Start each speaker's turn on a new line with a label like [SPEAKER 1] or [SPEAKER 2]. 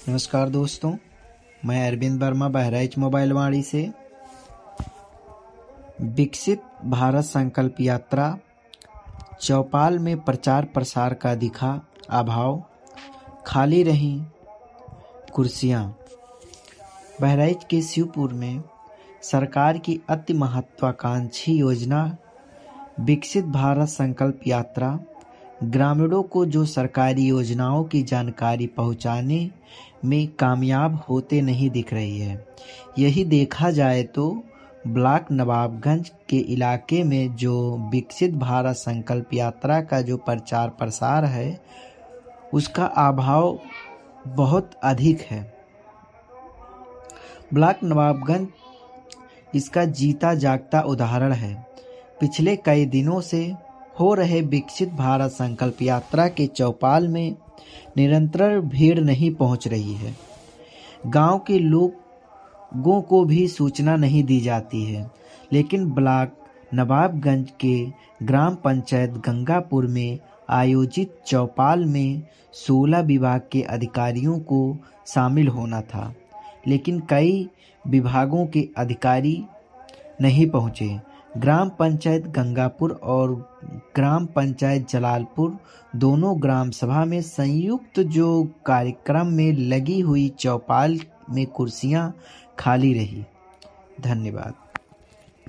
[SPEAKER 1] नमस्कार दोस्तों, मैं अरविंद वर्मा बहराइच मोबाइल वाणी से। विकसित भारत संकल्प यात्रा चौपाल में प्रचार प्रसार का दिखा अभाव, खाली रही कुर्सियां। बहराइच के शिवपुर में सरकार की अति महत्वाकांक्षी योजना विकसित भारत संकल्प यात्रा ग्रामीणों को जो सरकारी योजनाओं की जानकारी पहुंचाने में कामयाब होते नहीं दिख रही है। यही देखा जाए तो ब्लॉक नवाबगंज के इलाके में जो विकसित भारत संकल्प यात्रा का जो प्रचार प्रसार है उसका अभाव बहुत अधिक है। ब्लॉक नवाबगंज इसका जीता जागता उदाहरण है। पिछले कई दिनों से हो रहे विकसित भारत संकल्प यात्रा के चौपाल में निरंतर भीड़ नहीं पहुंच रही है। गांव के लोगों को भी सूचना नहीं दी जाती है, लेकिन ब्लॉक नवाबगंज के ग्राम पंचायत गंगापुर में आयोजित चौपाल में 16 विभाग के अधिकारियों को शामिल होना था, लेकिन कई विभागों के अधिकारी नहीं पहुंचे। ग्राम पंचायत गंगापुर और ग्राम पंचायत जलालपुर दोनों ग्राम सभा में संयुक्त जो कार्यक्रम में लगी हुई चौपाल में कुर्सियां खाली रही। धन्यवाद।